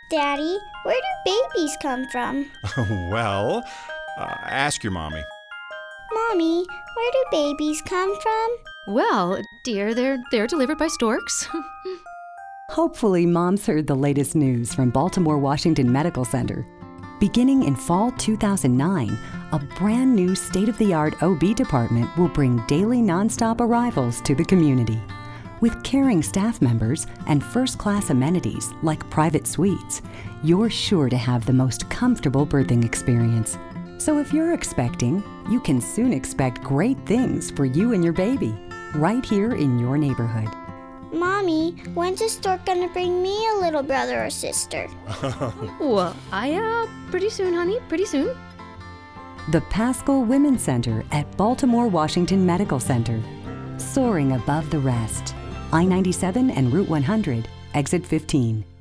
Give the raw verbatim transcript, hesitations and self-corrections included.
Daddy, where do babies come from? Well, uh, ask your mommy. Mommy, where do babies come from? Well, dear, they're they're delivered by storks. Hopefully, Mom's heard the latest news from Baltimore Washington Medical Center. Beginning in fall two thousand nine, a brand new state-of-the-art O B department will bring daily nonstop arrivals to the community. With caring staff members and first-class amenities like private suites, you're sure to have the most comfortable birthing experience. So if you're expecting, you can soon expect great things for you and your baby, right here in your neighborhood. Mommy, when's the stork gonna bring me a little brother or sister? Well, I, uh, pretty soon, honey, pretty soon. The Paschal Women's Center at Baltimore Washington Medical Center. Soaring above the rest. I ninety-seven and Route one hundred, exit fifteen.